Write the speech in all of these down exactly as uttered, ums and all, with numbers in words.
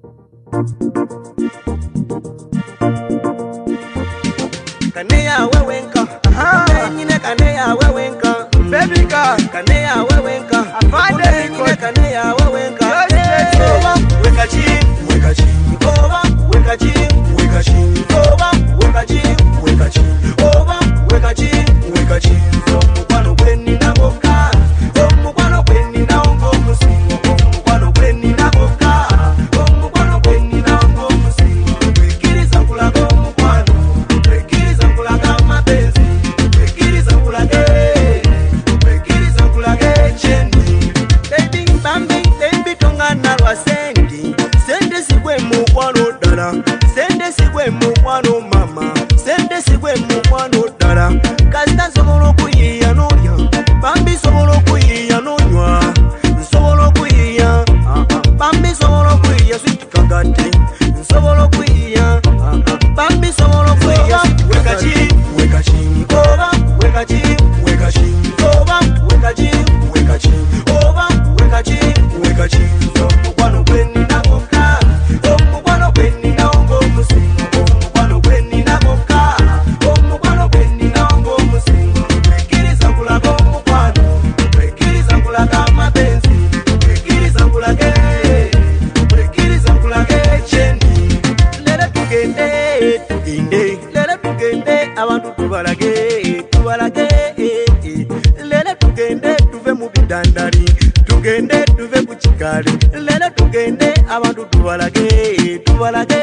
Kanea wewenka, aha, nyine kanea wewenka, baby ka, kanea wewenka, afande nyine kanea wewenka, Koba, weka chini, weka chini, Koba, weka chini, weka chini, Koba, weka chini, weka chini, Koba, weka chini, weka chini, Mukwano kweni na boka, Mukwano kweni na ongo musingo, Mukwano kweni na boka, Mukwano kweni na ongo musingo, wikiriza kulago mukwano, wikiriza kulaga mapenzi, wikiriza kulage, wikiriza kulage cheni, baby bambi, baby tongana lwa sendi, sende sigwe mukwano dala, sende sigwe mukwano mama, sende sigwe mukwano dala, kasita sobolo kuyiya noya, bambi sobolo kuyiya nonywa, sobolo kuyiya, bambi sobolo kuyiya sweet kagate, sobolo kuyiya, bambi sobolo kuyiya, weka chini, weka chini, Koba, weka chini, weka chini, Koba, weka chini, weka chini, Koba, weka chini, weka chini, mukwano kweni na boka, mukwano kweni na ongo musingo, mukwano kweni na boka, mukwano kweni na ongo musingo, wikiriza kulaga mukwano, wikiriza kulaga mapenzi, wikiriza kulage, wikiriza kulage cheni, lele tugende, tugende, lele tugende, abantu tubalage, tubalage, lele tugende, tuve mu bidandari, tugende, tuve ku kikali, lele tugende, abantu tubalage, tubalage,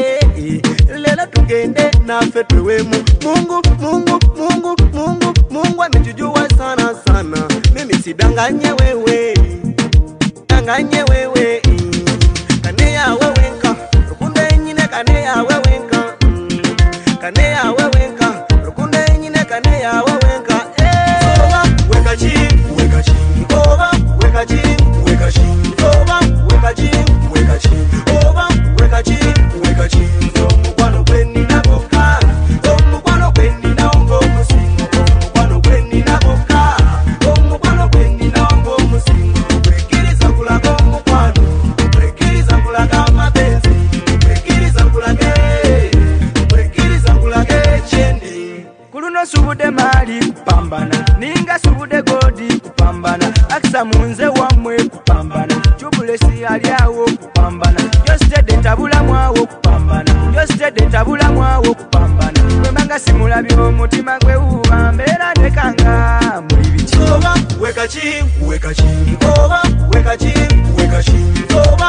lele tugende, nafe tuwemu, Mungu, Mungu, Mungu, Mungu, Mungu ametujua sana sana, mimi sidanganye wewe, danganye wewe, kanea wewenka, rukunde nyine kanea wewenka, kanea wewenka, rukunde nyine kanea wewenka, Koba, weka chini, weka chini, Koba, weka chini, weka chini, Koba, weka chini, weka chini, Koba, weka chini, weka chini, mukwano kweni na boka, mukwano kweni na ongo musingo, mukwano kweni na boka, mukwano kweni na ongo musingo, wikiriza kulaga mukwano, wikiriza kulaga mapenzi, wikiriza kulage, wikiriza kulage cheni, kuluno subude mali kupambana, ninga subude godi kupambana, akisa munze wamwe kupambana, chubulesi aliawo kupambana, yostede tabula mwawo kupambana, yostede tabula mwawo kupambana, kwemanga simulabyo mutima gwe ubambera nekanga mulibichi, Koba, weka chini, weka chini, Koba, weka chini, weka chini, Koba,